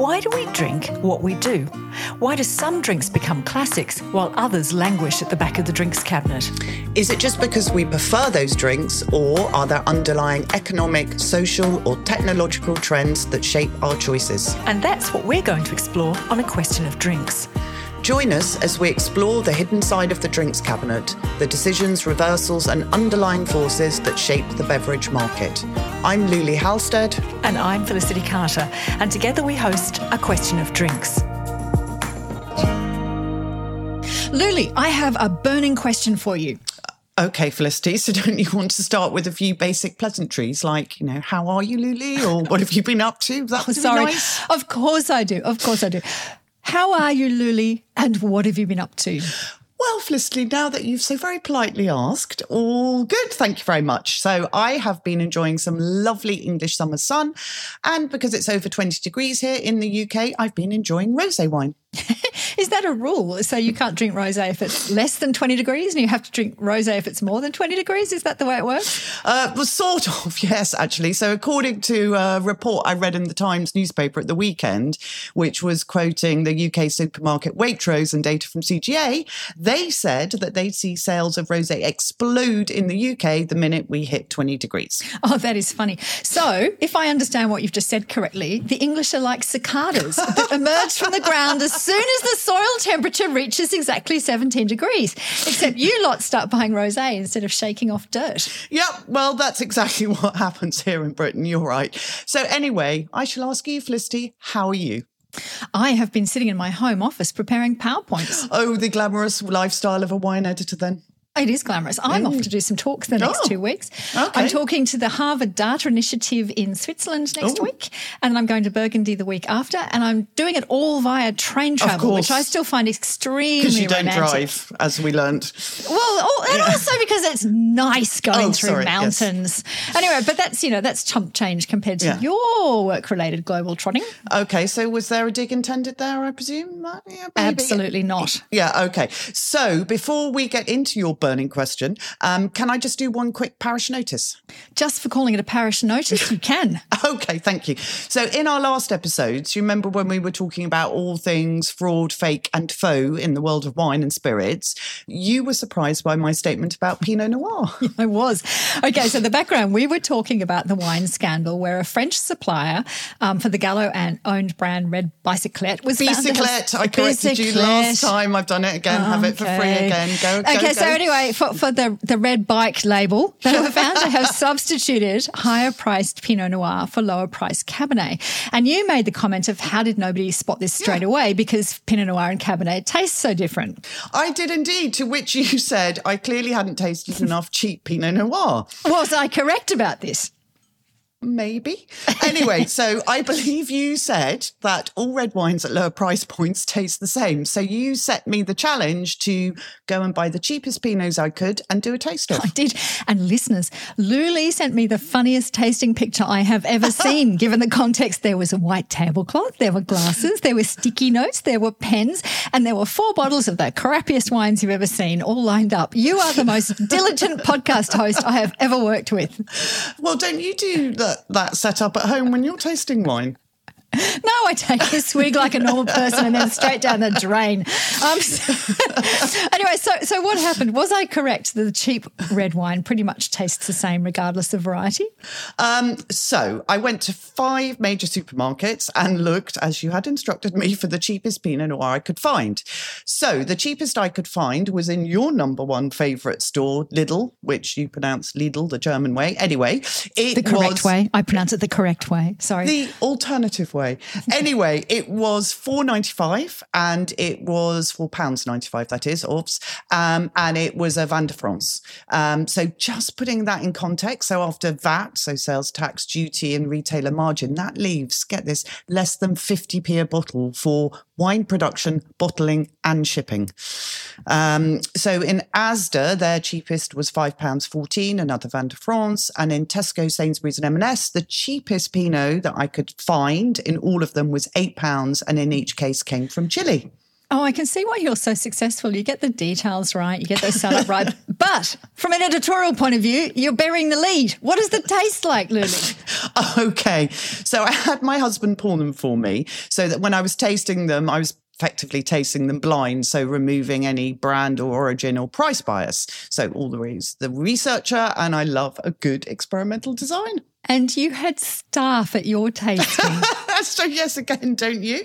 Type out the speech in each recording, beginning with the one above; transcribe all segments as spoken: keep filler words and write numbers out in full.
Why do we drink what we do? Why do some drinks become classics while others languish at the back of the drinks cabinet? Is it just because we prefer those drinks, or are there underlying economic, social or technological trends that shape our choices? And that's what we're going to explore on A Question of Drinks. Join us as we explore the hidden side of the drinks cabinet, the decisions, reversals and underlying forces that shape the beverage market. I'm Luli Halstead. And I'm Felicity Carter. And together we host A Question of Drinks. Luli, I have a burning question for you. Okay, Felicity, so don't you want to start with a few basic pleasantries like, you know, how are you, Luli? Or what have you been up to? That Oh, sorry. Nice. Of course I do. Of course I do. How are you, Luli? And what have you been up to? Well, Felicity, now that you've so very politely asked, all good, thank you very much. So I have been enjoying some lovely English summer sun, and because it's over twenty degrees here in the U K, I've been enjoying rosé wine. Is that a rule? So you can't drink rosé if it's less than twenty degrees and you have to drink rosé if it's more than twenty degrees? Is that the way it works? Uh, well, sort of, yes, actually. So according to a report I read in the Times newspaper at the weekend, which was quoting the U K supermarket Waitrose and data from C G A, they said that they'd see sales of rosé explode in the U K the minute we hit twenty degrees. Oh, that is funny. So if I understand what you've just said correctly, the English are like cicadas that emerge from the ground as soon as the soil temperature reaches exactly seventeen degrees, except you lot start buying rosé instead of shaking off dirt. Yep, well, that's exactly what happens here in Britain. You're right. So anyway, I shall ask you, Felicity, how are you? I have been sitting in my home office preparing PowerPoints. Oh, the glamorous lifestyle of a wine editor then. It is glamorous. I'm mm. off to do some talks the next oh, two weeks. Okay. I'm talking to the Harvard Data Initiative in Switzerland next Ooh. week, and I'm going to Burgundy the week after, and I'm doing it all via train travel, which I still find extremely Because you don't romantic. drive, as we learnt. Well, oh, and yeah. also because it's nice going oh, through sorry, mountains. Yes. Anyway, but that's, you know, that's chump change compared to yeah. your work-related global trotting. Okay, so was there a dig intended there, I presume? Uh, yeah, Absolutely not. Yeah, okay. So before we get into your burning question, Um, can I just do one quick parish notice? Just for calling it a parish notice, you can. Okay, thank you. So in our last episodes, you remember when we were talking about all things fraud, fake and faux in the world of wine and spirits, you were surprised by my statement about Pinot Noir. Yeah, I was. Okay, so the background, we were talking about the wine scandal where a French supplier um, for the Gallo-owned brand Red Bicyclette was Bicyclette, I corrected you last time. I've done it again. Oh, Have it for okay. free again. Go, go, Okay, go. so anyway, for, for the, the Red Bike label, they were found to have substituted higher-priced Pinot Noir for lower-priced Cabernet. And you made the comment of how did nobody spot this straight yeah. away because Pinot Noir and Cabernet taste so different. I did indeed, to which you said I clearly hadn't tasted enough cheap Pinot Noir. Was I correct about this? Maybe. Anyway, so I believe you said that all red wines at lower price points taste the same. So you set me the challenge to go and buy the cheapest Pinots I could and do a taste of. I did. And listeners, Luli sent me the funniest tasting picture I have ever seen, given the context. There was a white tablecloth, there were glasses, there were sticky notes, there were pens, and there were four bottles of the crappiest wines you've ever seen, all lined up. You are the most diligent podcast host I have ever worked with. Well, don't you do that? that set up at home when you're tasting wine? No, I take a swig like a normal person and then straight down the drain. Um, so, anyway, so so what happened? Was I correct that the cheap red wine pretty much tastes the same regardless of variety? Um, so I went to five major supermarkets and looked, as you had instructed me, for the cheapest Pinot Noir I could find. So the cheapest I could find was in your number one favourite store, Lidl, which you pronounce Lidl, the German way. Anyway, it the correct was way. I pronounce it the correct way. Sorry. The alternative way. Anyway, it was four ninety-five and it was four pounds ninety-five, that is, oops. Um, and it was a Vin de France. Um, so just putting that in context, so after V A T, so sales tax, duty and retailer margin, that leaves, get this, less than fifty p a bottle for wine production, bottling and shipping. Um, so in Asda, their cheapest was five pounds fourteen, another Vin de France. And in Tesco, Sainsbury's and M and S, the cheapest Pinot that I could find in all of them was eight pounds and in each case came from Chile. Oh, I can see why you're so successful. You get the details right, you get those setup right. But from an editorial point of view, you're burying the lead. What does the taste like, Luli? Okay. So I had my husband pour them for me so that when I was tasting them, I was effectively tasting them blind, so removing any brand or origin or price bias. So all the ways the researcher, and I love a good experimental design. And you had staff at your tasting. So yes, again, don't you?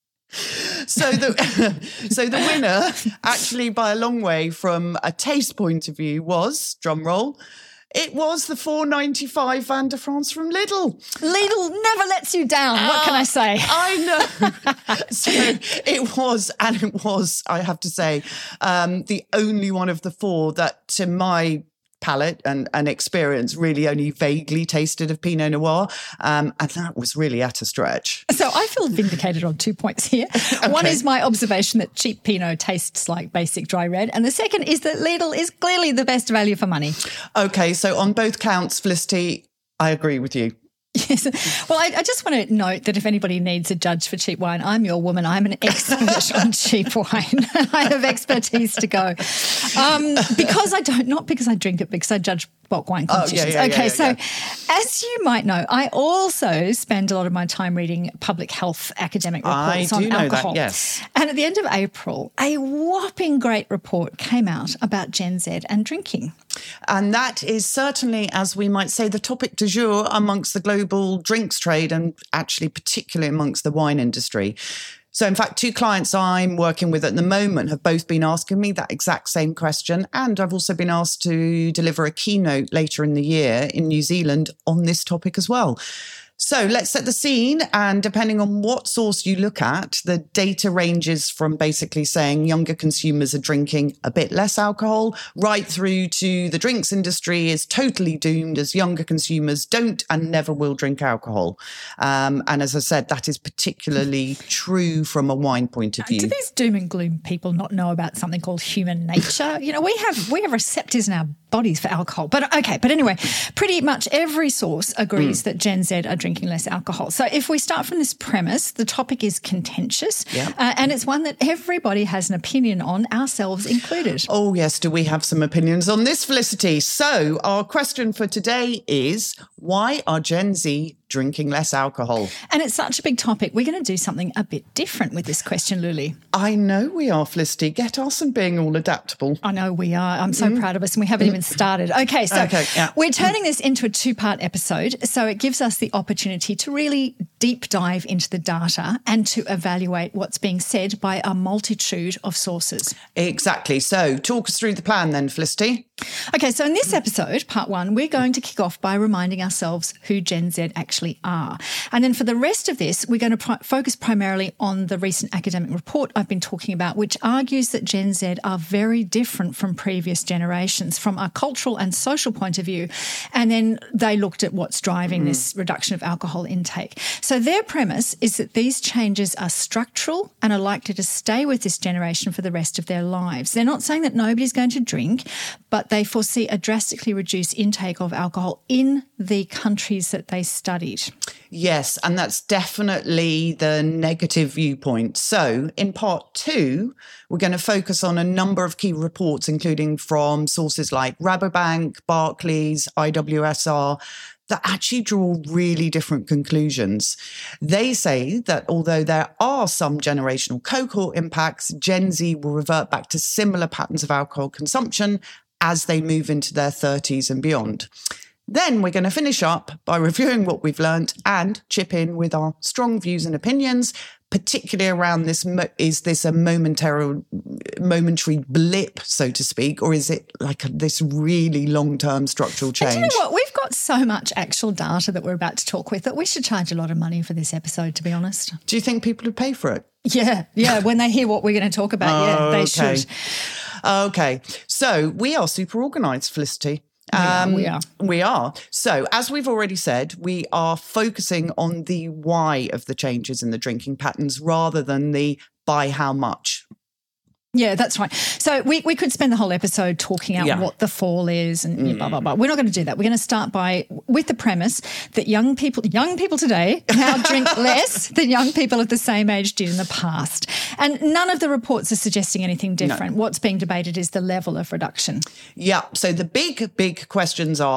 So the so the winner, actually by a long way from a taste point of view, was, drum roll, it was the four ninety-five Vin de France from Lidl. Lidl never lets you down. What uh, can I say? I know. So it was, and it was, I have to say, um, the only one of the four that, to my palate and, and experience, really only vaguely tasted of Pinot Noir. Um, and that was really at a stretch. So I feel vindicated on two points here. Okay. One is my observation that cheap Pinot tastes like basic dry red. And the second is that Lidl is clearly the best value for money. Okay, so on both counts, Felicity, I agree with you. Yes. Well, I, I just want to note that if anybody needs a judge for cheap wine, I'm your woman. I'm an expert on cheap wine. I have expertise to go. Um, because I don't, not because I drink it, because I judge bulk wine competitions. Oh, yeah, yeah, okay, yeah, so yeah. as you might know, I also spend a lot of my time reading public health academic reports I on do know alcohol. That, yes. And at the end of April, a whopping great report came out about Gen Z and drinking. And that is certainly, as we might say, the topic du jour amongst the global drinks trade and actually particularly amongst the wine industry. So, in fact, two clients I'm working with at the moment have both been asking me that exact same question. And I've also been asked to deliver a keynote later in the year in New Zealand on this topic as well. So let's set the scene. And depending on what source you look at, the data ranges from basically saying younger consumers are drinking a bit less alcohol, right through to the drinks industry is totally doomed as younger consumers don't and never will drink alcohol. Um, and as I said, that is particularly true from a wine point of view. Do these doom and gloom people not know about something called human nature? You know, we have we have receptors in our bodies for alcohol. But okay, but anyway, pretty much every source agrees mm. that Gen Z are drinking less alcohol. So if we start from this premise, the topic is contentious yeah. uh, and it's one that everybody has an opinion on, ourselves included. Oh, yes. Do we have some opinions on this, Felicity? So our question for today is, why are Gen Z drinking less alcohol? And it's such a big topic. We're going to do something a bit different with this question, Luli. I know we are, Felicity. Get us and being all adaptable. I know we are. I'm so mm. proud of us, and we haven't mm. even started. Okay, so okay, yeah. we're turning this into a two-part episode, so it gives us the opportunity to really deep dive into the data and to evaluate what's being said by a multitude of sources. Exactly. So talk us through the plan then, Felicity. Okay, so in this episode, part one, we're going to kick off by reminding ourselves who Gen Z actually are. And then for the rest of this, we're going to pri- focus primarily on the recent academic report I've been talking about, which argues that Gen Z are very different from previous generations from a cultural and social point of view. And then they looked at what's driving mm. this reduction of alcohol intake. So their premise is that these changes are structural and are likely to stay with this generation for the rest of their lives. They're not saying that nobody's going to drink, but they foresee a drastically reduced intake of alcohol in the countries that they studied. Yes, and that's definitely the negative viewpoint. So in part two, we're going to focus on a number of key reports, including from sources like Rabobank, Barclays, I W S R, that actually draw really different conclusions. They say that although there are some generational cohort impacts, Gen Z will revert back to similar patterns of alcohol consumption as they move into their thirties and beyond. Then we're going to finish up by reviewing what we've learned and chip in with our strong views and opinions, particularly around this. Is this a momentary, momentary blip, so to speak, or is it like a, this really long-term structural change? And do you know what? We've got so much actual data that we're about to talk with that we should charge a lot of money for this episode, to be honest. Do you think people would pay for it? Yeah, yeah. When they hear what we're going to talk about, yeah, they okay. should. Okay. So we are super organised, Felicity. Um, we are. We are. So, as we've already said, we are focusing on the why of the changes in the drinking patterns rather than the by how much. Yeah, that's right. So we, we could spend the whole episode talking out yeah. what the fall is and mm. blah, blah, blah. We're not going to do that. We're going to start by with the premise that young people, young people today now drink less than young people of the same age did in the past. And none of the reports are suggesting anything different. No. What's being debated is the level of reduction. Yeah. So the big, big questions are,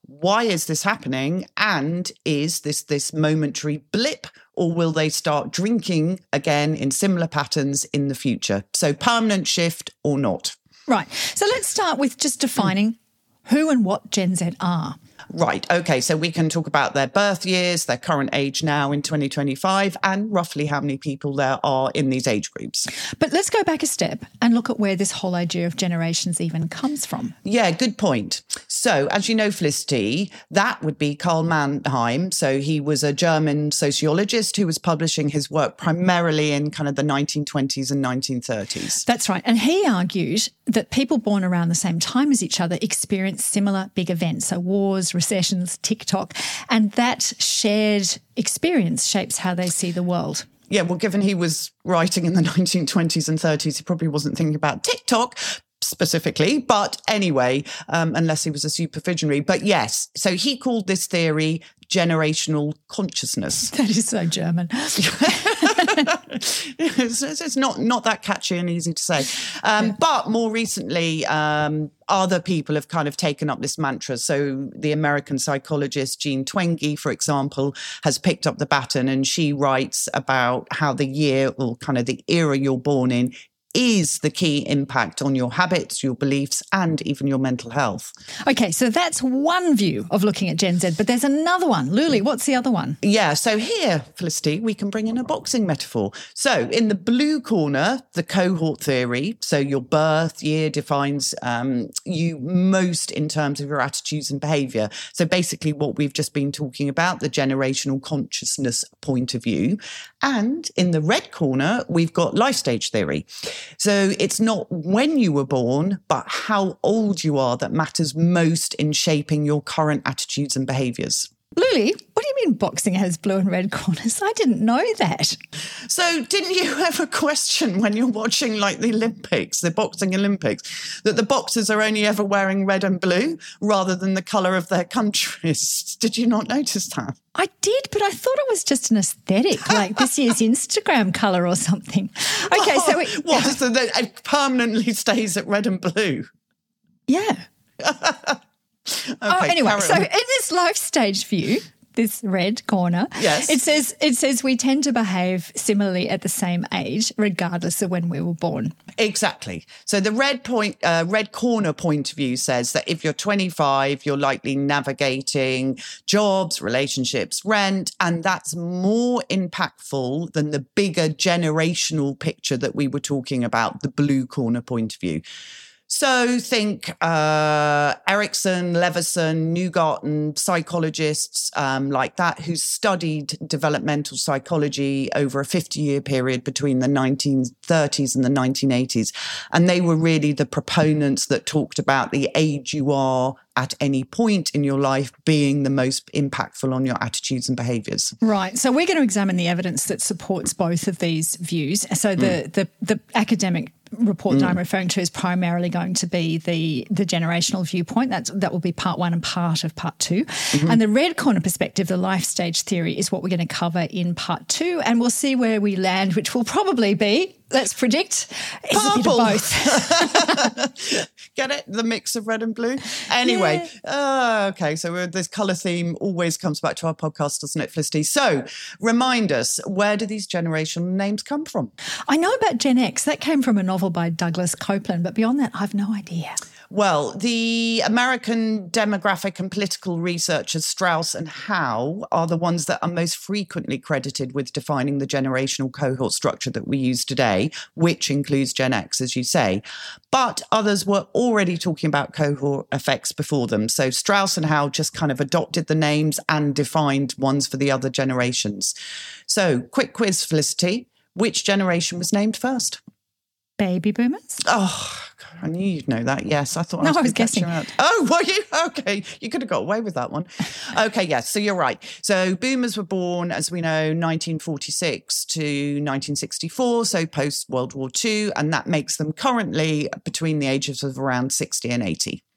Why is this happening? And is this this momentary blip, or will they start drinking again in similar patterns in the future? So permanent shift or not? Right. So let's start with just defining who and what Gen Z are. Right. Okay. So we can talk about their birth years, their current age now in twenty twenty-five, and roughly how many people there are in these age groups. But let's go back a step and look at where this whole idea of generations even comes from. Yeah, good point. So, as you know, Felicity, that would be Karl Mannheim. So he was a German sociologist who was publishing his work primarily in kind of the nineteen twenties and nineteen thirties. That's right. And he argued that people born around the same time as each other experience similar big events, so wars, recessions, TikTok, and that shared experience shapes how they see the world. Yeah, well, given he was writing in the nineteen twenties and thirties, he probably wasn't thinking about TikTok specifically, but anyway, um, unless he was a super visionary. But yes, so he called this theory generational consciousness. That is so German. it's, it's not not that catchy and easy to say. Um, yeah. But more recently, um, other people have kind of taken up this mantra. So the American psychologist Jean Twenge, for example, has picked up the baton, and she writes about how the year or kind of the era you're born in is the key impact on your habits, your beliefs, and even your mental health. Okay, so that's one view of looking at Gen Z, but there's another one. Luli, what's the other one? Yeah, so here, Felicity, we can bring in a boxing metaphor. So in the blue corner, the cohort theory, so your birth year defines um, you most in terms of your attitudes and behaviour. So basically what we've just been talking about, the generational consciousness point of view. And in the red corner, we've got life stage theory. So it's not when you were born, but how old you are that matters most in shaping your current attitudes and behaviours. Luli, what do you mean boxing has blue and red corners? I didn't know that. So didn't you ever question when you're watching like the Olympics, the boxing Olympics, that the boxers are only ever wearing red and blue rather than the colour of their countries? Did you not notice that? I did, but I thought it was just an aesthetic, like this year's Instagram colour or something. Okay, oh, so... It, what, so that it permanently stays at red and blue? Yeah. Okay, oh, anyway, so in this life stage view, this red corner, yes. it says it says we tend to behave similarly at the same age, regardless of when we were born. Exactly. So the red point, uh, red corner point of view says that if you're twenty-five, you're likely navigating jobs, relationships, rent, and that's more impactful than the bigger generational picture that we were talking about, the blue corner point of view. So think uh, Erickson, Leveson, Newgarten, psychologists um, like that who studied developmental psychology over a fifty-year period between the nineteen thirties and the nineteen eighties. And they were really the proponents that talked about the age you are at any point in your life being the most impactful on your attitudes and behaviours. Right. So we're going to examine the evidence that supports both of these views. So the mm. the, the academic report mm. that I'm referring to is primarily going to be the, the generational viewpoint. That's, that will be part one and part of part two. Mm-hmm. And the red corner perspective, the life stage theory, is what we're going to cover in part two. And we'll see where we land, which will probably be, let's predict, is a bit of both. Get it? The mix of red and blue? Anyway, yeah. uh, okay, so we're, this colour theme always comes back to our podcast, doesn't it, Felicity? So remind us, where do these generational names come from? I know about Gen X. That came from a novel by Douglas Copeland, but beyond that, I've no idea. Well, the American demographic and political researchers Strauss and Howe are the ones that are most frequently credited with defining the generational cohort structure that we use today, which includes Gen X, as you say. But others were already talking about cohort effects before them. So Strauss and Howe just kind of adopted the names and defined ones for the other generations. So quick quiz, Felicity. Which generation was named first? Baby boomers? Oh, God, I knew you'd know that. Yes, I thought no, I was, I was guessing. Out. Oh, were you? Okay, you could have got away with that one. Okay, yes, so you're right. So boomers were born, as we know, nineteen forty-six to nineteen sixty-four, so post-World War Two, and that makes them currently between the ages of around sixty and eighty.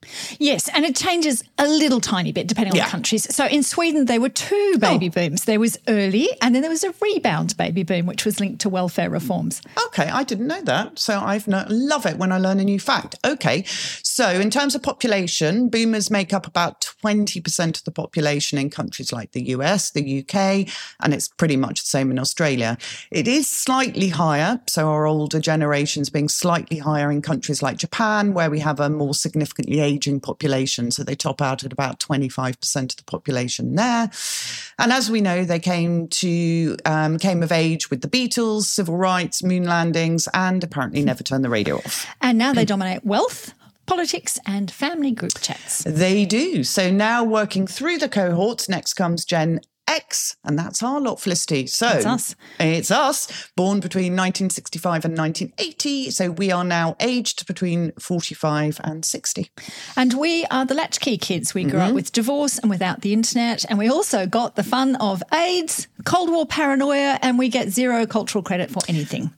Yes, and it changes a little tiny bit depending on Yeah. the countries. So in Sweden, there were two baby Oh. booms. There was early and then there was a rebound baby boom, which was linked to welfare reforms. Okay, I didn't know that. So I've no, love it when I learn a new fact. Okay, so in terms of population, boomers make up about twenty percent of the population in countries like the U S, the U K, and it's pretty much the same in Australia. It is slightly higher, so our older generations being slightly higher in countries like Japan, where we have a more significantly aging population. So they top out at about twenty-five percent of the population there. And as we know, they came to um, came of age with the Beatles, civil rights, moon landings, and apparently never turned the radio off. And now they dominate wealth, politics and family group chats. They do. So now working through the cohorts, next comes Gen X, and that's our lot, Felicity. So That's us. It's us, born between nineteen sixty-five and nineteen eighty. So we are now aged between forty-five and sixty. And we are the latchkey kids. We grew Mm-hmm. up with divorce and without the internet. And we also got the fun of AIDS, Cold War paranoia, and we get zero cultural credit for anything.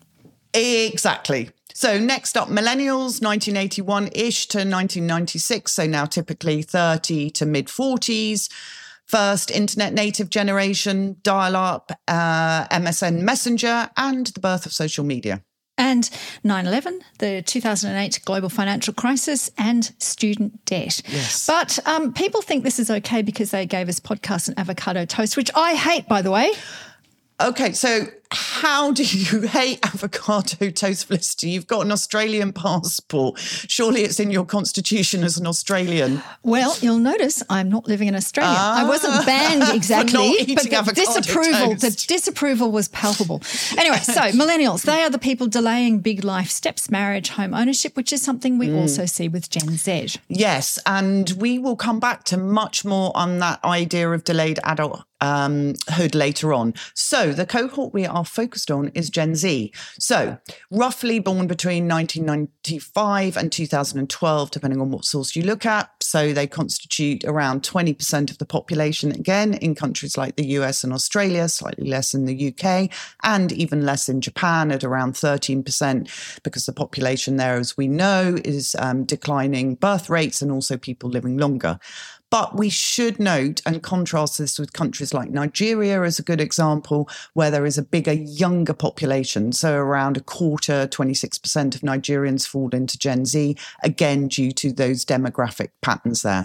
Exactly. So next up, millennials, nineteen eighty-one-ish to nineteen ninety-six. So now typically thirty to mid-forties. First internet native generation, dial-up, uh, M S N Messenger, and the birth of social media. And nine eleven, the two thousand eight global financial crisis, and student debt. Yes. But um, people think this is okay because they gave us podcasts and avocado toast, which I hate, by the way. Okay, so how do you hate avocado toast, Felicity? You've got an Australian passport. Surely it's in your constitution as an Australian. Well, you'll notice I'm not living in Australia. I wasn't banned for exactly, not eating but the avocado disapproval, the toast. disapproval was palpable. Anyway, so millennials, they are the people delaying big life steps, marriage, home ownership, which is something we also see with Gen Z. Yes, and we will come back to much more on that idea of delayed adult um, hood later on. So the cohort we are focused on is Gen Z. So roughly born between nineteen ninety-five and two thousand twelve, depending on what source you look at. So they constitute around twenty percent of the population, again, in countries like the U S and Australia, slightly less in the U K, and even less in Japan at around thirteen percent, because the population there, as we know, is um, declining birth rates and also people living longer. But we should note and contrast this with countries like Nigeria as a good example, where there is a bigger, younger population. So around a quarter, twenty-six percent of Nigerians fall into Gen Z, again, due to those demographic patterns there.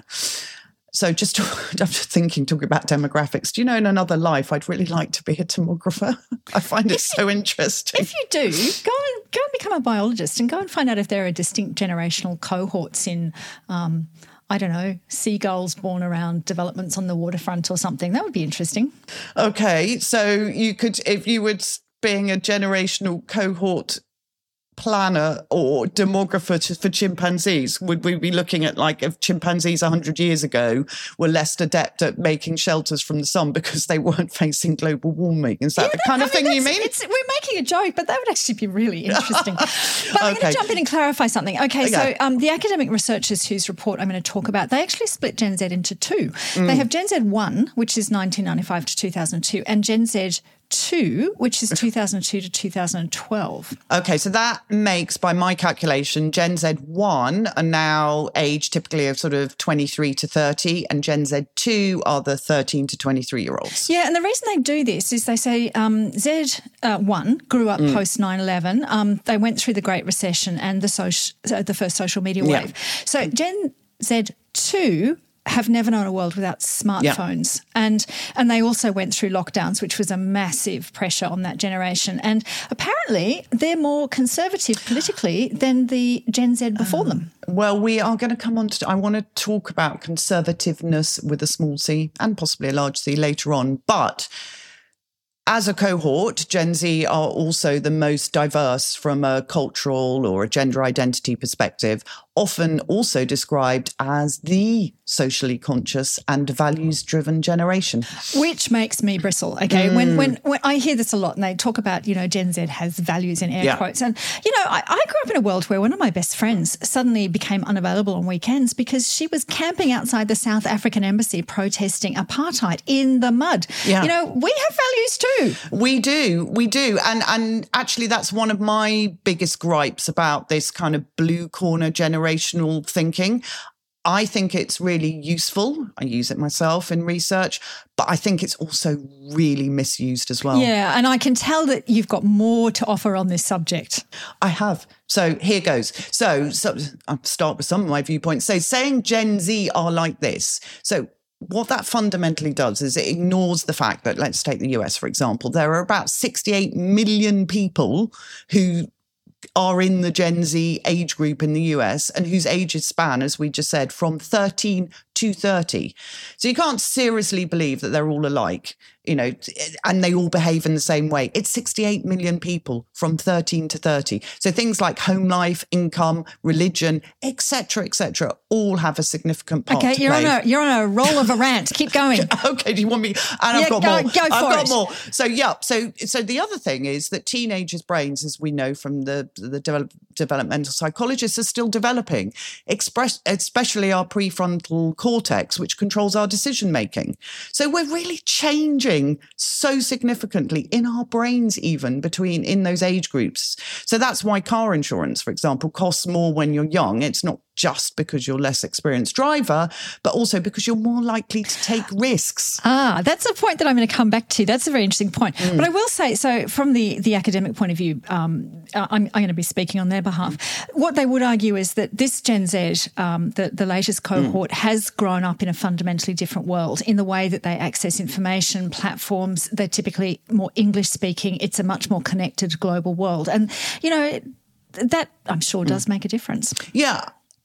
So just after thinking, talking about demographics, do you know, in another life, I'd really like to be a demographer. I find it so interesting. If you do, go and go and become a biologist and go and find out if there are distinct generational cohorts in, um, I don't know, seagulls born around developments on the waterfront or something. That would be interesting. Okay, so you could, if you were being a generational cohort planner or demographer to, for chimpanzees, would we be looking at, like, if chimpanzees one hundred years ago were less adept at making shelters from the sun because they weren't facing global warming? Is that Yeah, the that- kind I of thing you that's- mean? It's, we're making a joke, but that would actually be really interesting. But I'm going Okay. to jump in and clarify something. Okay, Okay. so um, the academic researchers whose report I'm going to talk about, they actually split Gen Z into two. Mm. They have Gen Z one, which is nineteen ninety-five to two thousand two, and Gen Z two, which is two thousand two to two thousand twelve. Okay, so that makes, by my calculation, Gen Z one are now aged typically of sort of twenty-three to thirty, and Gen Z two are the thirteen to twenty-three year olds. Yeah, and the reason they do this is they say um, Z one grew up post nine eleven. Um, they went through the Great Recession and the social, uh, the first social media Yeah. wave. So Gen Z two have never known a world without smartphones. Yeah. And and they also went through lockdowns, which was a massive pressure on that generation. And apparently they're more conservative politically than the Gen Z before um, them. Well, we are going to come on to, I want to talk about conservativeness with a small c and possibly a large c later on. But as a cohort, Gen Z are also the most diverse from a cultural or a gender identity perspective, often also described as the socially conscious and values-driven generation. Which makes me bristle, okay? Mm. When, when when I hear this a lot and they talk about, you know, Gen Z has values in air Yeah. quotes. And, you know, I, I grew up in a world where one of my best friends suddenly became unavailable on weekends because she was camping outside the South African embassy protesting apartheid in the mud. Yeah. You know, we have values too. We do, we do. And and actually that's one of my biggest gripes about this kind of blue corner generational thinking. I think it's really useful. I use it myself in research, but I think it's also really misused as well. Yeah, and I can tell that you've got more to offer on this subject. I have. So here goes. So, so I'll start with some of my viewpoints. So saying Gen Z are like this. So what that fundamentally does is it ignores the fact that, let's take the U S, for example, there are about sixty-eight million people who are in the Gen Z age group in the U S and whose ages span, as we just said, from thirteen to thirty. So you can't seriously believe that they're all alike, you know, and they all behave in the same way. It's sixty-eight million people from thirteen to thirty. So things like home life, income, religion, et cetera, et cetera, all have a significant part okay, to you're play. on a you're on a roll of a rant. Keep going. Okay, do you want me? And Yeah, I've got go- more. go for I've got it. more. So yeah. So so the other thing is that teenagers' brains, as we know from the the develop, developmental psychologists, are still developing, express, especially our prefrontal cortex, which controls our decision making. So we're really changing so significantly in our brains, even between in those age groups. So that's why car insurance, for example, costs more when you're young. It's not just because you're less experienced driver, but also because you're more likely to take risks. Ah, that's a point that I'm going to come back to. That's a very interesting point. Mm. But I will say, so from the, the academic point of view, um, I'm, I'm going to be speaking on their behalf. What they would argue is that this Gen Z, um, the, the latest cohort, mm. has grown up in a fundamentally different world in the way that they access information, platforms. They're typically more English speaking. It's a much more connected global world. And, you know, that I'm sure does mm. make a difference. Yeah.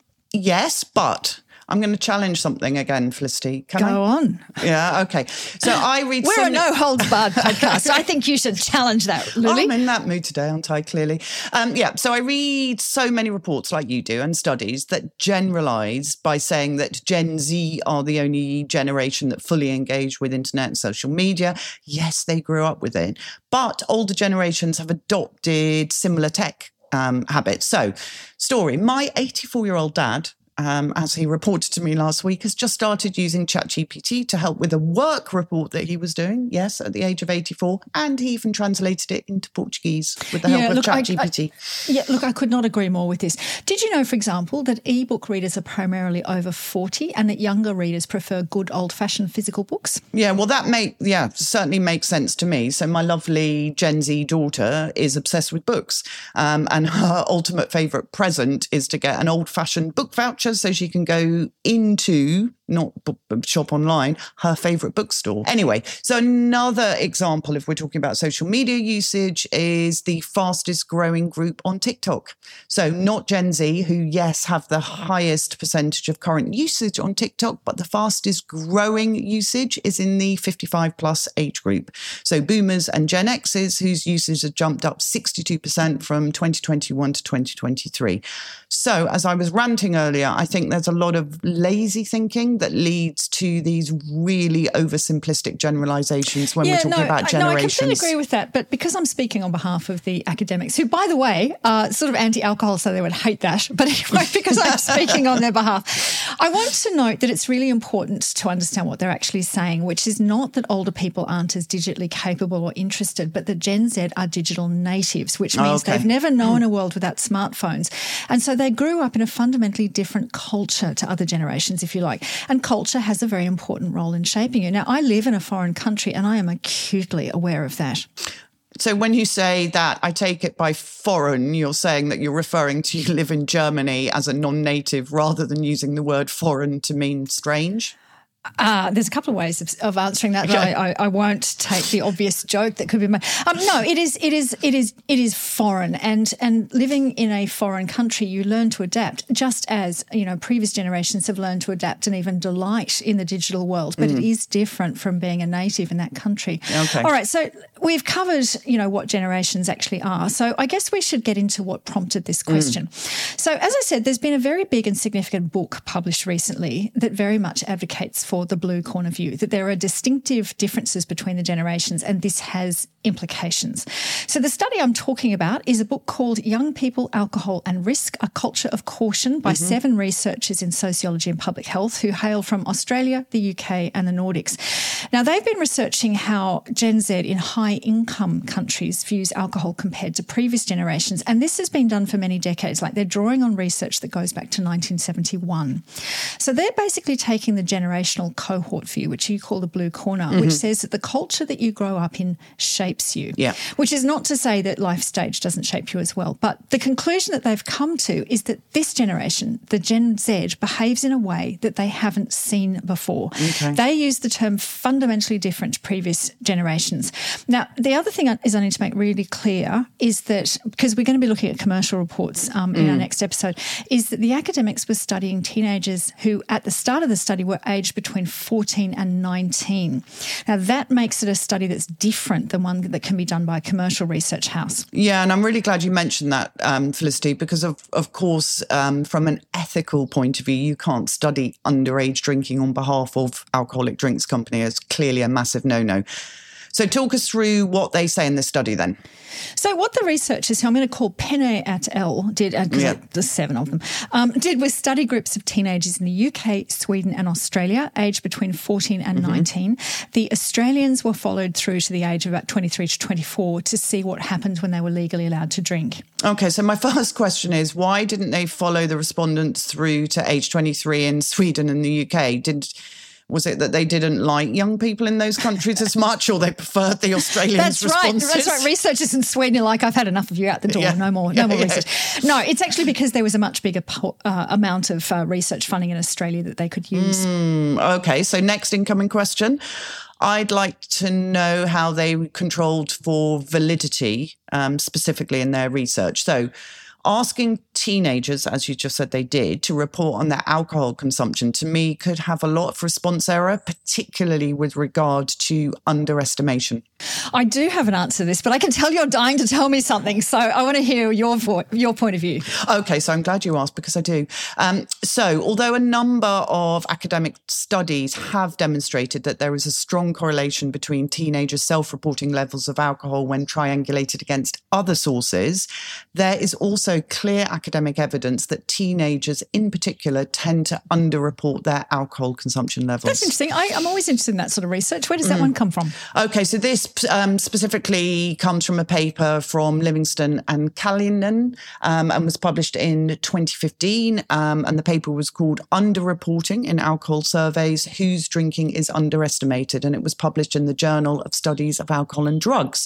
Yes, but I'm going to challenge something again, Felicity. Can Go I? on. Yeah, okay. So I read We're so a no holds barred podcast. So I think you should challenge that, Lily. I'm in that mood today, aren't I, clearly? Um, yeah, so I read so many reports like you do and studies that generalise by saying that Gen Z are the only generation that fully engage with internet and social media. Yes, they grew up with it, but older generations have adopted similar tech Um, habits. So, story, my eighty-four-year-old dad, um, as he reported to me last week, has just started using ChatGPT to help with a work report that he was doing, yes, at the age of eighty-four, and he even translated it into Portuguese with the help Yeah, of look, I- ChatGPT. I- Yeah, look, I could not agree more with this. Did you know, for example, that e-book readers are primarily over forty and that younger readers prefer good old-fashioned physical books? Yeah, well, that make yeah certainly makes sense to me. So my lovely Gen Z daughter is obsessed with books, um, and her ultimate favourite present is to get an old-fashioned book voucher so she can go into, not book, shop online, her favourite bookstore. Anyway, so another example, if we're talking about social media usage, is the fastest growing group on TikTok. So not Gen Z, who, yes, have the highest percentage of current usage on TikTok, but the fastest growing usage is in the fifty-five plus age group. So boomers and Gen X's, whose usage has jumped up sixty-two percent from twenty twenty-one to twenty twenty-three. So as I was ranting earlier, I think there's a lot of lazy thinking that leads to these really oversimplistic generalizations when yeah, we're talking no, about I, generations. No, I completely agree with that. But because I'm speaking on behalf of the academics, who, by the way, are sort of anti-alcohol, so they would hate that. But anyway, because I'm speaking on their behalf, I want to note that it's really important to understand what they're actually saying, which is not that older people aren't as digitally capable or interested, but that Gen Z are digital natives, which means Oh, okay. they've never known a world without smartphones. And so they grew up in a fundamentally different culture to other generations, if you like. And culture has a very important role in shaping you. Now, I live in a foreign country and I am acutely aware of that. So when you say that, I take it by foreign, you're saying that you're referring to you live in Germany as a non-native rather than using the word foreign to mean strange? Uh, there's a couple of ways of, of answering that, Okay. but I, I, I won't take the obvious joke that could be made. Um, no, it is, it is, it is, it is foreign, and and living in a foreign country, you learn to adapt, just as you know previous generations have learned to adapt and even delight in the digital world. But mm. it is different from being a native in that country. Okay. All right, so we've covered you know what generations actually are. So I guess we should get into what prompted this question. Mm. So as I said, there's been a very big and significant book published recently that very much advocates for the blue corner view, that there are distinctive differences between the generations, and this has implications. So the study I'm talking about is a book called Young People, Alcohol and Risk, A Culture of Caution by mm-hmm. seven researchers in sociology and public health who hail from Australia, the U K and the Nordics. Now, they've been researching how Gen Z in high-income countries views alcohol compared to previous generations, and this has been done for many decades. Like, they're drawing on research that goes back to nineteen seventy-one. So they're basically taking the generational cohort view, which you call the blue corner, mm-hmm. which says that the culture that you grow up in shapes you, yeah. which is not to say that life stage doesn't shape you as well. But the conclusion that they've come to is that this generation, the Gen Z, behaves in a way that they haven't seen before. Okay. They use the term fundamentally different to previous generations. Now, the other thing is I need to make really clear is that, because we're going to be looking at commercial reports um, in mm. our next episode, is that the academics were studying teenagers who at the start of the study were aged between fourteen and nineteen. Now, that makes it a study that's different than one that can be done by a commercial research house. Yeah, and I'm really glad you mentioned that, um, Felicity, because of, of course, um, from an ethical point of view, you can't study underage drinking on behalf of alcoholic drinks company. It's clearly a massive no-no. So talk us through what they say in this study then. So what the researchers, who I'm going to call Penne et al., did, because uh, yep. there's seven of them, um, did with study groups of teenagers in the U K, Sweden and Australia, aged between fourteen and mm-hmm. nineteen. The Australians were followed through to the age of about twenty-three to twenty-four to see what happened when they were legally allowed to drink. Okay, so my first question is, why didn't they follow the respondents through to age twenty-three in Sweden and the U K? Did... Was it that they didn't like young people in those countries as much, or they preferred the Australians' That's responses? right. That's right. Researchers in Sweden are like, I've had enough of you out the door. Yeah. No more, no yeah, more yeah. research. No, it's actually because there was a much bigger uh, amount of uh, research funding in Australia that they could use. Mm, okay, so next incoming question. I'd like to know how they controlled for validity, um, specifically in their research. So asking teenagers, as you just said they did, to report on their alcohol consumption, to me, could have a lot of response error, particularly with regard to underestimation. I do have an answer to this, but I can tell you're dying to tell me something, so I want to hear your vo- your point of view. Okay, so I'm glad you asked, because I do. Um, so although a number of academic studies have demonstrated that there is a strong correlation between teenagers' self-reporting levels of alcohol when triangulated against other sources, there is also clear academic evidence that teenagers in particular tend to underreport their alcohol consumption levels. That's interesting. I, I'm always interested in that sort of research. Where does that mm. one come from? Okay, so this um, specifically comes from a paper from Livingston and Kalinin um, and was published in twenty fifteen. Um, and the paper was called Underreporting in Alcohol Surveys, Whose Drinking is Underestimated. And it was published in the Journal of Studies of Alcohol and Drugs.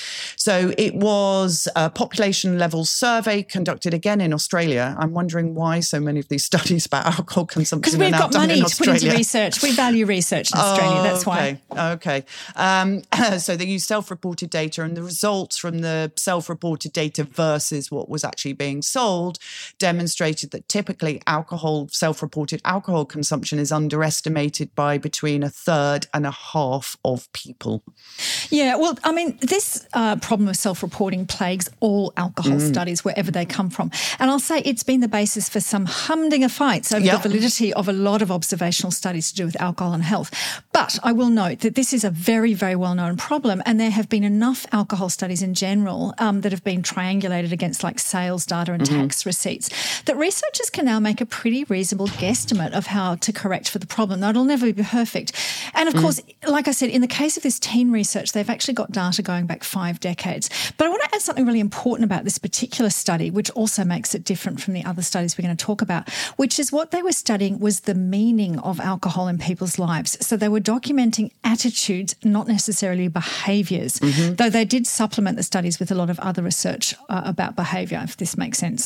So it was a population level survey conducted again in Australia. I'm wondering why so many of these studies about alcohol consumption are now done in Australia. Because we've got money to put into research. We value research in Australia, oh, that's okay. why. Okay. Um, so they use self-reported data, and the results from the self-reported data versus what was actually being sold demonstrated that typically alcohol, self-reported alcohol consumption is underestimated by between a third and a half of people. Yeah, well, I mean, this uh, problem of self-reporting plagues all alcohol mm. studies, wherever they come from. And I'll say it's been the basis for some humdinger fights over yep. the validity of a lot of observational studies to do with alcohol and health. But I will note that this is a very, very well-known problem, and there have been enough alcohol studies in general um, that have been triangulated against like sales data and mm-hmm. tax receipts that researchers can now make a pretty reasonable guesstimate of how to correct for the problem. Now, it'll never be perfect. And of mm. course, like I said, in the case of this teen research, they've actually got data going back five decades. But I want to add something really important about this particular study, which also makes it different from the other studies we're going to talk about, which is what they were studying was the meaning of alcohol in people's lives. So they were documenting attitudes, not necessarily behaviours, mm-hmm. though they did supplement the studies with a lot of other research uh, about behaviour, if this makes sense.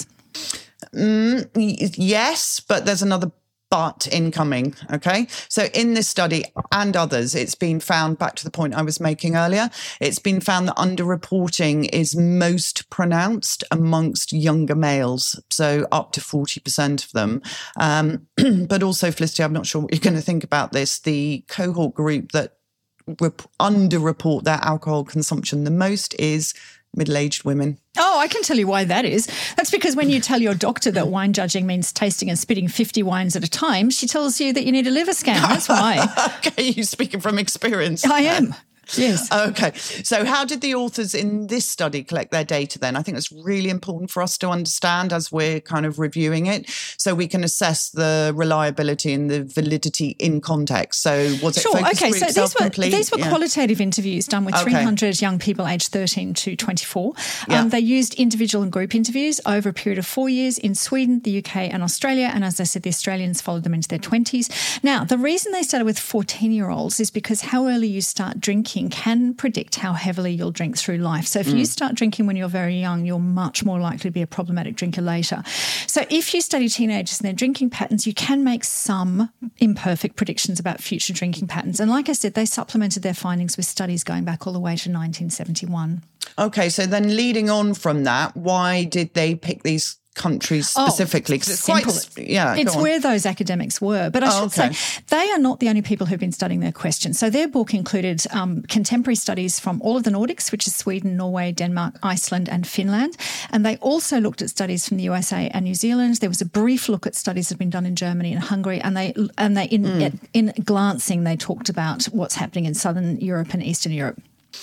Mm, yes, but there's another but incoming, okay? So in this study and others, it's been found, back to the point I was making earlier, it's been found that underreporting is most pronounced amongst younger males, so up to forty percent of them. Um, but also, Felicity, I'm not sure what you're going to think about this, the cohort group that rep- underreport their alcohol consumption the most is middle-aged women. Oh, I can tell you why that is. That's because when you tell your doctor that wine judging means tasting and spitting fifty wines at a time, she tells you that you need a liver scan. That's why. Okay, you're speaking from experience. I am. Yes. Okay. So how did the authors in this study collect their data then? I think it's really important for us to understand as we're kind of reviewing it so we can assess the reliability and the validity in context. So was it sure. focus okay. group, So these were, these were yeah. qualitative interviews done with Okay. three hundred young people aged thirteen to twenty-four. Yeah. Um, they used individual and group interviews over a period of four years in Sweden, the U K and Australia. And as I said, the Australians followed them into their twenties. Now, the reason they started with fourteen-year-olds is because how early you start drinking can predict how heavily you'll drink through life. So if mm. you start drinking when you're very young, you're much more likely to be a problematic drinker later. So if you study teenagers and their drinking patterns, you can make some imperfect predictions about future drinking patterns. And like I said, they supplemented their findings with studies going back all the way to nineteen seventy-one. Okay, so then leading on from that, why did they pick these countries specifically? Because oh, it's simple. quite, yeah. It's where those academics were. But I oh, should okay. say, they are not the only people who've been studying their questions. So their book included um, contemporary studies from all of the Nordics, which is Sweden, Norway, Denmark, Iceland and Finland. And they also looked at studies from the U S A and New Zealand. There was a brief look at studies that have been done in Germany and Hungary. And they, and they in, mm. in glancing, they talked about what's happening in Southern Europe and Eastern Europe.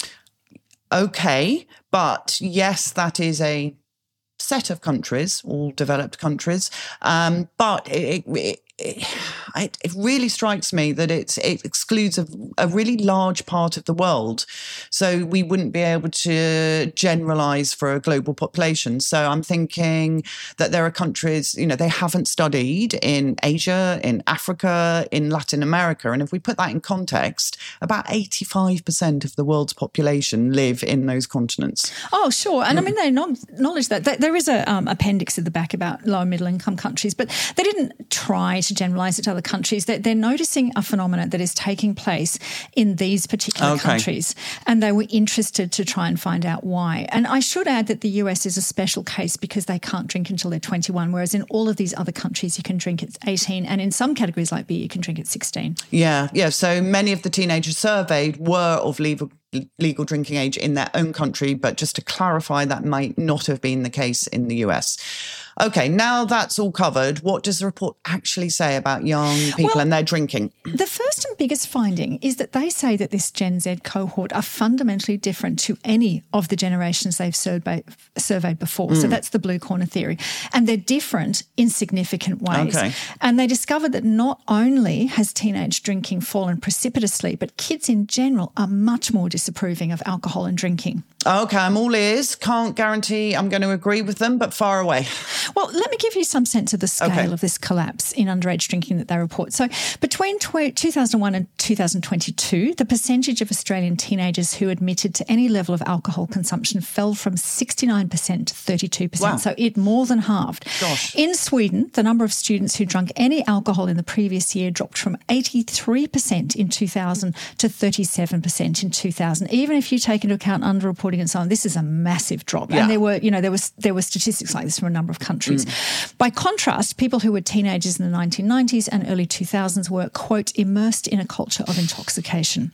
Okay, but yes, that is a set of countries, all developed countries, um, but it, it, it, it really strikes me that it's, it excludes a, a really large part of the world. So we wouldn't be able to generalise for a global population. So I'm thinking that there are countries, you know, they haven't studied in Asia, in Africa, in Latin America. And if we put that in context, about eighty-five percent of the world's population live in those continents. Oh, sure. And mm. I mean, they acknowledge that. There is a um, appendix at the back about low and middle income countries, but they didn't try to generalise it to other countries. They're, they're noticing a phenomenon that is taking place in these particular okay. countries, and they were interested to try and find out why. And I should add that the U S is a special case because they can't drink until they're twenty-one, whereas in all of these other countries you can drink at eighteen, and in some categories like beer you can drink at sixteen. Yeah, yeah. So many of the teenagers surveyed were of legal legal drinking age in their own country, but just to clarify, that might not have been the case in the U S. Okay, now that's all covered, what does the report actually say about young people well, and their drinking? The first and biggest finding is that they say that this Gen Z cohort are fundamentally different to any of the generations they've surveyed, surveyed before. Mm. So that's the blue corner theory. And they're different in significant ways. Okay. And they discovered that not only has teenage drinking fallen precipitously, but kids in general are much more disapproving of alcohol and drinking. Okay, I'm all ears. Can't guarantee I'm going to agree with them, but far away. Well, let me give you some sense of the scale okay. of this collapse in underage drinking that they report. So between two thousand one and two thousand twenty-two, the percentage of Australian teenagers who admitted to any level of alcohol consumption fell from sixty-nine percent to thirty-two percent. Wow. So it more than halved. Gosh. In Sweden, the number of students who drank any alcohol in the previous year dropped from eighty-three percent in two thousand to thirty-seven percent in two thousand. Even if you take into account underreporting and so on, this is a massive drop. Yeah. And there were, you know, there was there were statistics like this from a number of countries. Mm. By contrast, people who were teenagers in the nineteen nineties and early two thousands were, quote, immersed in a culture of intoxication.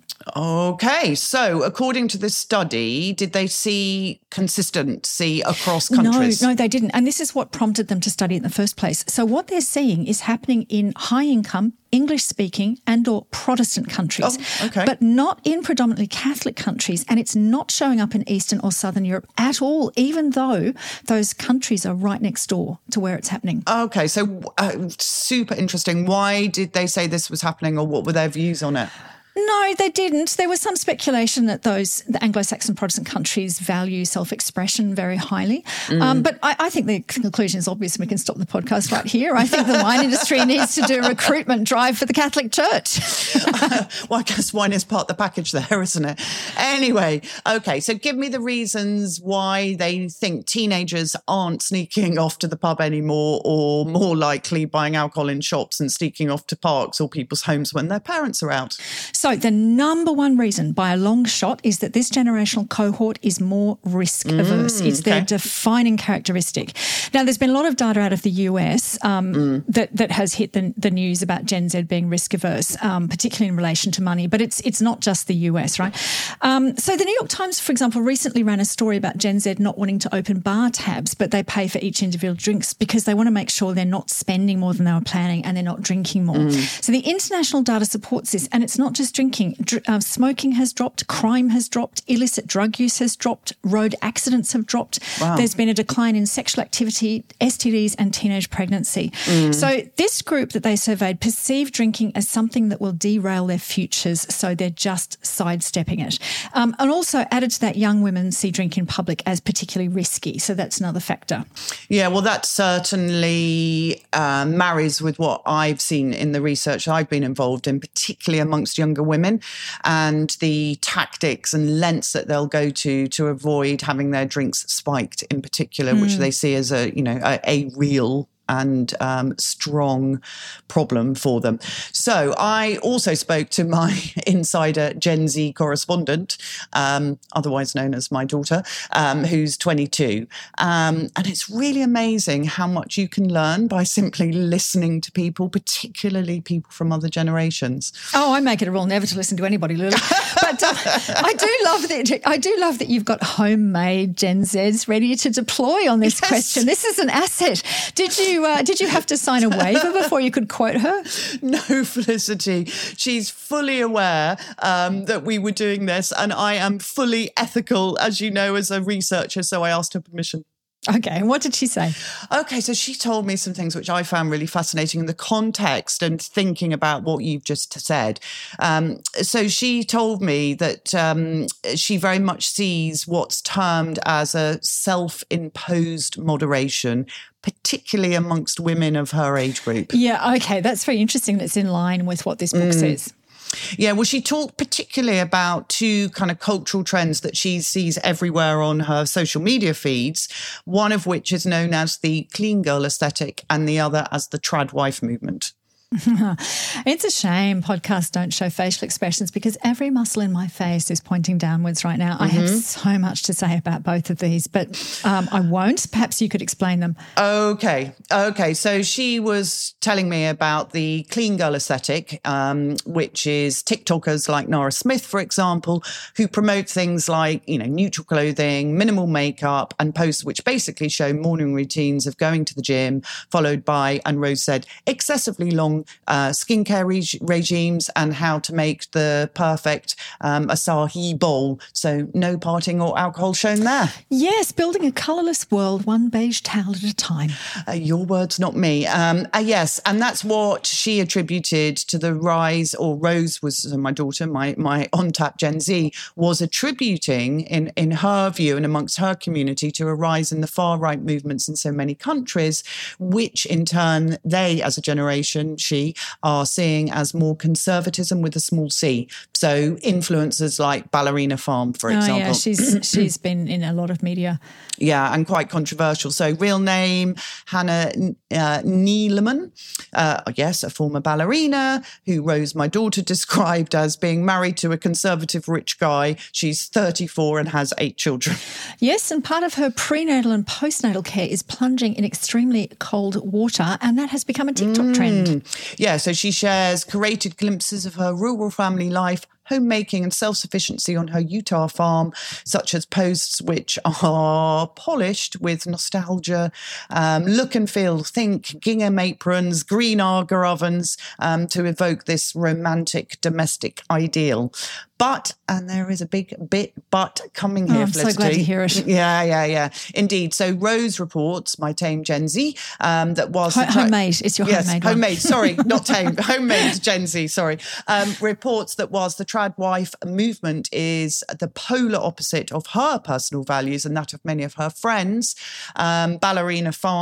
Okay, so according to this study, did they see consistency across countries? No, no, they didn't. And this is what prompted them to study it in the first place. So what they're seeing is happening in high-income, English-speaking and or Protestant countries, oh, okay. but not in predominantly Catholic countries, and it's not showing up in Eastern or Southern Europe at all, even though those countries are right next door to where it's happening. Okay, so uh, super interesting. Why did they say this was happening, or what were their views on it? No, they didn't. There was some speculation that those the Anglo-Saxon Protestant countries value self-expression very highly. Mm. Um, but I, I think the conclusion is obvious, and we can stop the podcast right here. I think the wine industry needs to do a recruitment drive for the Catholic Church. uh, well, I guess wine is part of the package there, isn't it? Anyway, okay, so give me the reasons why they think teenagers aren't sneaking off to the pub anymore, or more likely buying alcohol in shops and sneaking off to parks or people's homes when their parents are out. So the number one reason by a long shot is that this generational cohort is more risk averse. Mm, it's okay. Their defining characteristic. Now, there's been a lot of data out of the U S um, mm. that, that has hit the, the news about Gen Z being risk averse, um, particularly in relation to money, but it's it's not just the U S, right? Um, so the New York Times, for example, recently ran a story about Gen Z not wanting to open bar tabs, but they pay for each individual drinks because they want to make sure they're not spending more than they were planning and they're not drinking more. Mm. So the international data supports this, and it's not just drinking. Dr- uh, smoking has dropped, crime has dropped, illicit drug use has dropped, road accidents have dropped. Wow. There's been a decline in sexual activity, S T Ds and teenage pregnancy. Mm. So this group that they surveyed perceived drinking as something that will derail their futures, so they're just sidestepping it. Um, and also added to that, young women see drink in public as particularly risky, so that's another factor. Yeah, well, that certainly uh, marries with what I've seen in the research I've been involved in, particularly amongst younger women, and the tactics and lengths that they'll go to to avoid having their drinks spiked in particular, mm. which they see as a, you know, a, a real and um, strong problem for them. So I also spoke to my insider Gen Z correspondent, um, otherwise known as my daughter, um, who's twenty-two. Um, and it's really amazing how much you can learn by simply listening to people, particularly people from other generations. Oh, I make it a rule never to listen to anybody, Lulu. But uh, I do love that. I do love that you've got homemade Gen Zs ready to deploy on this yes. question. This is an asset. Did you? Uh, did you have to sign a waiver before you could quote her? No, Felicity. She's fully aware um, that we were doing this, and I am fully ethical, as you know, as a researcher, so I asked her permission. Okay, and what did she say? Okay, so she told me some things which I found really fascinating in the context and thinking about what you've just said. Um, so she told me that um, she very much sees what's termed as a self-imposed moderation, particularly amongst women of her age group. Yeah, okay, that's very interesting. That's in line with what this book mm. says. Yeah, well, she talked particularly about two kind of cultural trends that she sees everywhere on her social media feeds, one of which is known as the clean girl aesthetic and the other as the trad wife movement. It's a shame podcasts don't show facial expressions because every muscle in my face is pointing downwards right now. Mm-hmm. I have so much to say about both of these, but um, I won't. Perhaps you could explain them. Okay. Okay. So she was telling me about the clean girl aesthetic, um, which is TikTokers like Nara Smith, for example, who promote things like, you know, neutral clothing, minimal makeup, and posts which basically show morning routines of going to the gym, followed by, and Rose said, excessively long Uh, skincare reg- regimes and how to make the perfect um, acai bowl. So no partying or alcohol shown there. Yes, building a colourless world, one beige towel at a time. Uh, your words, not me. Um, uh, yes, and that's what she attributed to the rise, or Rose was, uh, my daughter, my my on-tap Gen Z, was attributing in, in her view and amongst her community to a rise in the far-right movements in so many countries, which in turn they, as a generation, she are seeing as more conservatism with a small c. So influencers like Ballerina Farm, for example. Oh, yeah, she's she's been in a lot of media. Yeah, and quite controversial. So real name, Hannah uh, Neeleman, uh, yes, a former ballerina who Rose, my daughter, described as being married to a conservative rich guy. She's thirty-four and has eight children. Yes, and part of her prenatal and postnatal care is plunging in extremely cold water, and that has become a TikTok mm. trend. Yeah, so she shares curated glimpses of her rural family life, homemaking and self-sufficiency on her Utah farm, such as posts which are polished with nostalgia, um, look and feel, think gingham aprons, green Aga ovens, um, to evoke this romantic domestic ideal. But, and there is a big bit but coming here, oh, I'm Felicity. so glad to hear it. Yeah, yeah, yeah. Indeed. So Rose reports, my tame Gen Z, um, that was... Ho- homemade. It's your yes, homemade homemade. One. Sorry, not tame. Homemade Gen Z, sorry. Um, reports that whilst the trad wife movement is the polar opposite of her personal values and that of many of her friends, um, Ballerina Farm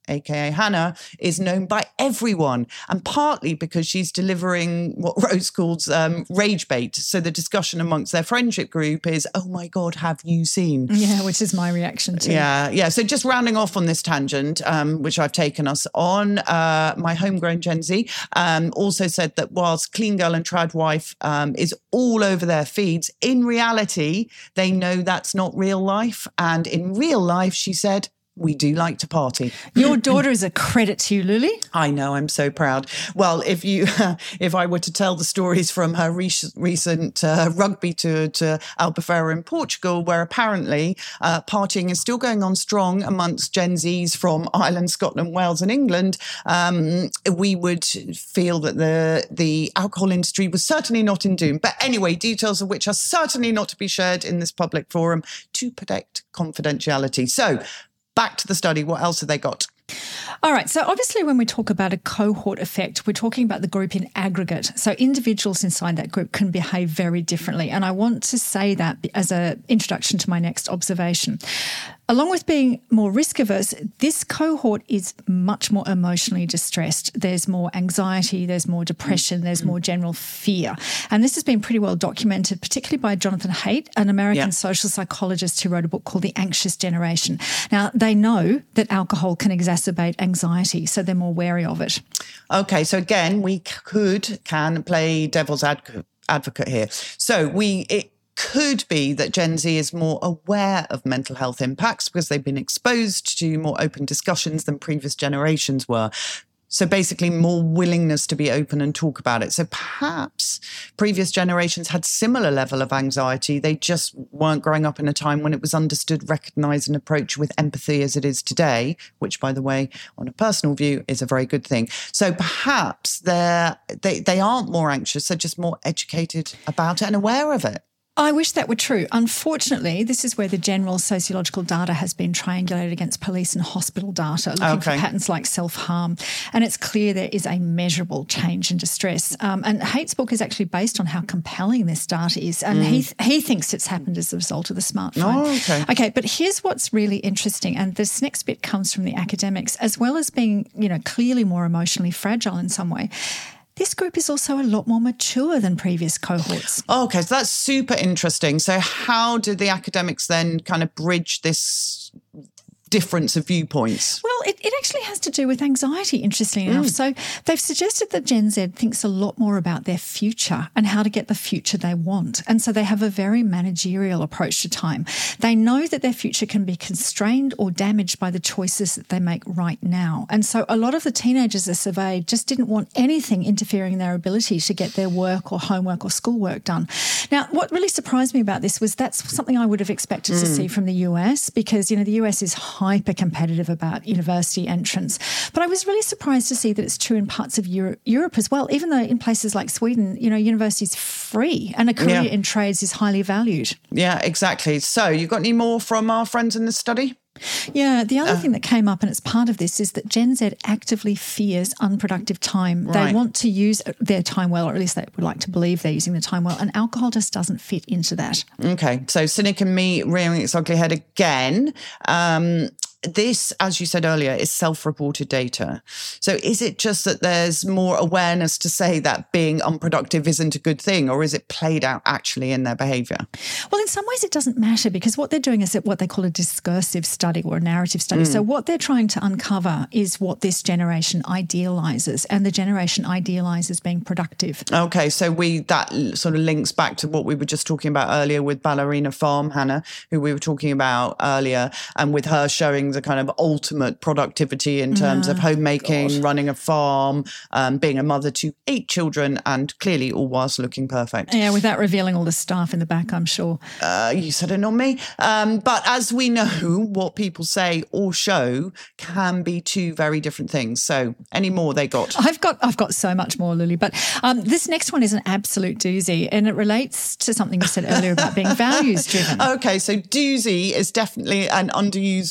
aka Hannah, is known by everyone, and partly because she's delivering what Rose calls um, rage bait. So the discussion amongst their friendship group is, oh my God, have you seen? Yeah, which is my reaction too. Yeah, yeah. So just rounding off on this tangent, um, which I've taken us on, uh, my homegrown Gen Z um, also said that whilst Clean Girl and Trad Wife um, is all over their feeds, in reality, they know that's not real life. And in real life, she said, we do like to party. Your daughter is a credit to you, Luli. I know, I'm so proud. Well, if you, if I were to tell the stories from her re- recent uh, rugby tour to Albufeira in Portugal, where apparently uh, partying is still going on strong amongst Gen Zs from Ireland, Scotland, Wales and England, um, we would feel that the, the alcohol industry was certainly not in doom. But anyway, details of which are certainly not to be shared in this public forum to protect confidentiality. So, back to the study. What else have they got? All right. So obviously when we talk about a cohort effect, we're talking about the group in aggregate. So individuals inside that group can behave very differently. And I want to say that as an introduction to my next observation. Along with being more risk averse, this cohort is much more emotionally distressed. There's more anxiety, there's more depression, there's more general fear. And this has been pretty well documented, particularly by Jonathan Haidt, an American yeah. social psychologist who wrote a book called The Anxious Generation. Now, they know that alcohol can exacerbate anxiety, so they're more wary of it. Okay, so again, we could, can play devil's advocate, advocate here. So we... It, could be that Gen Z is more aware of mental health impacts because they've been exposed to more open discussions than previous generations were. So basically more willingness to be open and talk about it. So perhaps previous generations had similar level of anxiety. They just weren't growing up in a time when it was understood, recognised and approached with empathy as it is today, which, by the way, on a personal view, is a very good thing. So perhaps they're, they, they aren't more anxious. They're just more educated about it and aware of it. I wish that were true. Unfortunately, this is where the general sociological data has been triangulated against police and hospital data, looking okay. for patterns like self-harm. And it's clear there is a measurable change in distress. Um, and Haidt's book is actually based on how compelling this data is. And mm. he he thinks it's happened as a result of the smartphone. Oh, okay. Okay, but here's what's really interesting. And this next bit comes from the academics, as well as being, you know, clearly more emotionally fragile in some way. This group is also a lot more mature than previous cohorts. Okay, so that's super interesting. So how did the academics then kind of bridge this difference of viewpoints? Well, it, it actually has to do with anxiety, interestingly enough. Mm. So they've suggested that Gen Z thinks a lot more about their future and how to get the future they want. And so they have a very managerial approach to time. They know that their future can be constrained or damaged by the choices that they make right now. And so a lot of the teenagers they surveyed just didn't want anything interfering in their ability to get their work or homework or schoolwork done. Now, what really surprised me about this was that's something I would have expected mm. to see from the U S because, you know, the U S is hyper competitive about university entrance. But I was really surprised to see that it's true in parts of Europe, Europe as well, even though in places like Sweden, you know, university is free and a career yeah. in trades is highly valued. Yeah, exactly. So you got any more from our friends in this study? Yeah, the other uh, thing that came up, and it's part of this, is that Gen Z actively fears unproductive time. Right. They want to use their time well, or at least they would like to believe they're using their time well, and alcohol just doesn't fit into that. Okay, so cynic and me rearing its ugly head again. Um, this, as you said earlier, is self-reported data. So is it just that there's more awareness to say that being unproductive isn't a good thing, or is it played out actually in their behaviour? Well, in some ways it doesn't matter because what they're doing is what they call a discursive study or a narrative study. Mm. So what they're trying to uncover is what this generation idealises, and the generation idealises being productive. Okay, so we that sort of links back to what we were just talking about earlier with Ballerina Farm, Hannah, who we were talking about earlier, and with her showing the kind of ultimate productivity in terms oh, of homemaking, God. running a farm, um, being a mother to eight children, and clearly all whilst looking perfect. Yeah, without revealing all the staff in the back, I'm sure. Uh, you said it, not me. Um, but as we know, what people say or show can be two very different things. So any more they got? I've got I've got so much more, Lily. But um, this next one is an absolute doozy, and it relates to something you said earlier about being values driven. Okay, so doozy is definitely an underused word.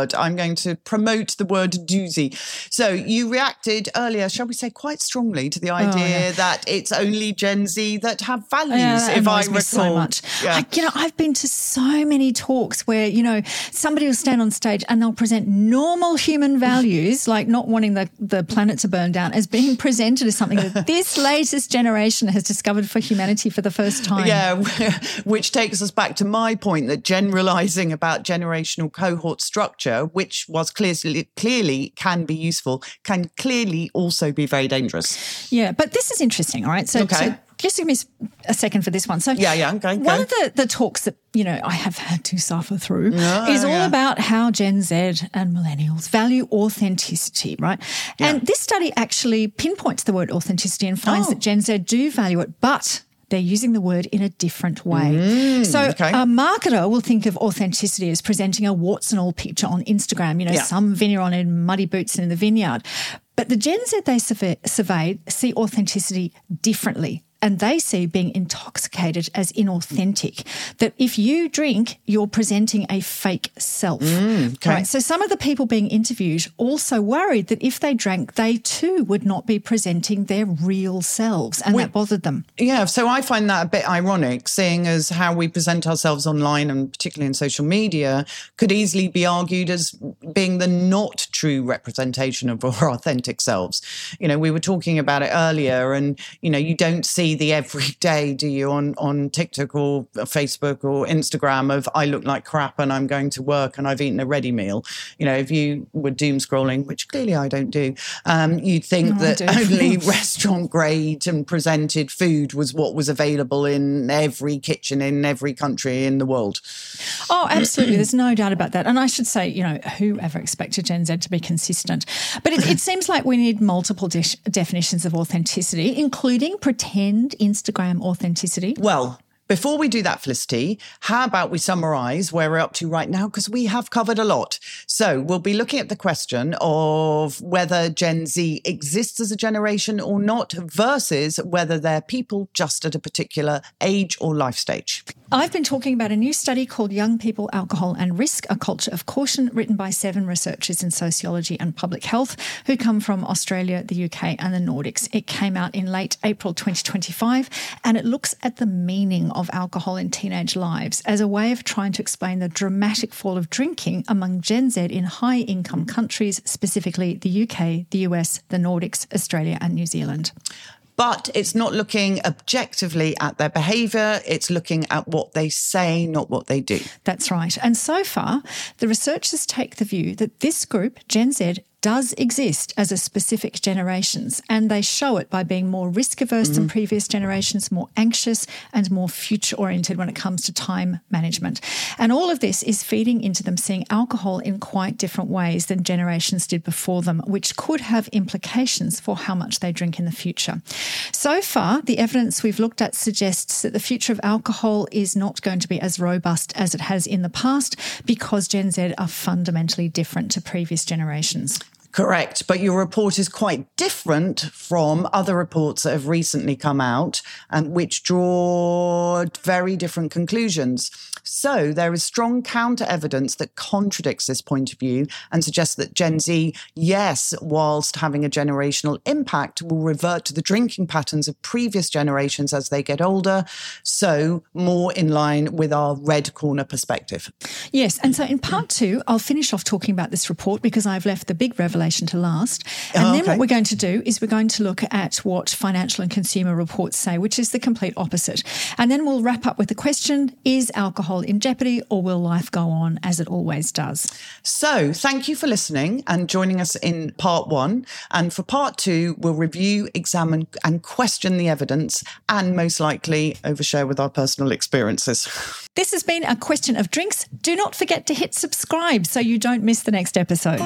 word. I'm going to promote the word doozy. So you reacted earlier, shall we say, quite strongly to the idea oh, yeah. that it's only Gen Z that have values, yeah, that if I recall. Me so much. Yeah. I, you know, I've been to so many talks where, you know, somebody will stand on stage and they'll present normal human values, like not wanting the, the planet to burn down, as being presented as something that this latest generation has discovered for humanity for the first time. Yeah, which takes us back to my point that generalising about generational cohort structure, which was clearly, clearly can be useful, can clearly also be very dangerous. Yeah, but this is interesting, all right? So, okay. so just give me a second for this one. So yeah, yeah, okay, one go. of the, the talks that, you know, I have had to suffer through oh, is all yeah. about how Gen Z and millennials value authenticity, right? Yeah. And this study actually pinpoints the word authenticity and finds oh. that Gen Z do value it, but they're using the word in a different way. Mm, so okay. a marketer will think of authenticity as presenting a warts and all picture on Instagram, you know, yeah. some vigneron in muddy boots and in the vineyard. But the Gen Z they surveyed see authenticity differently. And they see being intoxicated as inauthentic, that if you drink, you're presenting a fake self. Mm, okay. Right? So some of the people being interviewed also worried that if they drank, they too would not be presenting their real selves, and we, that bothered them. Yeah, so I find that a bit ironic, seeing as how we present ourselves online and particularly in social media could easily be argued as being the not true representation of our authentic selves. You know, we were talking about it earlier, and, you know, you don't see the everyday, do you, on, on TikTok or Facebook or Instagram of I look like crap and I'm going to work and I've eaten a ready meal. You know, if you were doom scrolling, which clearly I don't do, um, you'd think no, that only restaurant grade and presented food was what was available in every kitchen in every country in the world. Oh, absolutely. There's no doubt about that. And I should say, you know, whoever expected Gen Z to be consistent? But it, it seems like we need multiple de- definitions of authenticity, including pretend Instagram authenticity. Well, before we do that, Felicity, how about we summarise where we're up to right now? Because we have covered a lot. So we'll be looking at the question of whether Gen Z exists as a generation or not versus whether they're people just at a particular age or life stage. I've been talking about a new study called Young People, Alcohol and Risk, A Culture of Caution, written by seven researchers in sociology and public health who come from Australia, the U K and the Nordics. It came out in late April twenty twenty-five, and it looks at the meaning of alcohol in teenage lives as a way of trying to explain the dramatic fall of drinking among Gen Z in high-income countries, specifically the U K, the U S, the Nordics, Australia and New Zealand. But it's not looking objectively at their behaviour. It's looking at what they say, not what they do. That's right. And so far, the researchers take the view that this group, Gen Z, does exist as a specific generations, and they show it by being more risk-averse mm-hmm. than previous generations, more anxious and more future-oriented when it comes to time management. And all of this is feeding into them seeing alcohol in quite different ways than generations did before them, which could have implications for how much they drink in the future. So far, the evidence we've looked at suggests that the future of alcohol is not going to be as robust as it has in the past because Gen Z are fundamentally different to previous generations. Correct. But your report is quite different from other reports that have recently come out, um, which draw very different conclusions. So there is strong counter evidence that contradicts this point of view and suggests that Gen Z, yes, whilst having a generational impact, will revert to the drinking patterns of previous generations as they get older. So more in line with our red corner perspective. Yes. And so in part two, I'll finish off talking about this report because I've left the big revelation to last. And oh, then okay. what we're going to do is we're going to look at what financial and consumer reports say, which is the complete opposite. And then we'll wrap up with the question, is alcohol in jeopardy or will life go on as it always does? So thank you for listening and joining us in part one. And for part two, we'll review, examine and question the evidence and most likely overshare with our personal experiences. This has been A Question of Drinks. Do not forget to hit subscribe so you don't miss the next episode.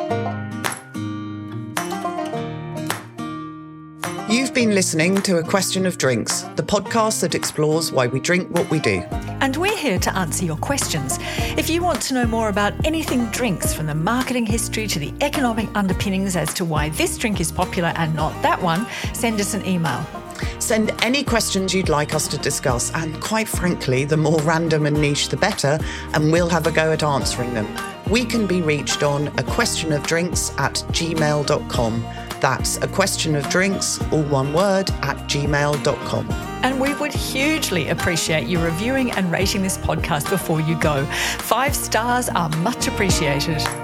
You've been listening to A Question of Drinks, the podcast that explores why we drink what we do. And we're here to answer your questions. If you want to know more about anything drinks, from the marketing history to the economic underpinnings as to why this drink is popular and not that one, send us an email. Send any questions you'd like us to discuss, and quite frankly, the more random and niche the better, and we'll have a go at answering them. We can be reached on a question of drinks at gmail dot com. That's a question of drinks, all one word, at gmail dot com. And we would hugely appreciate you reviewing and rating this podcast before you go. Five stars are much appreciated.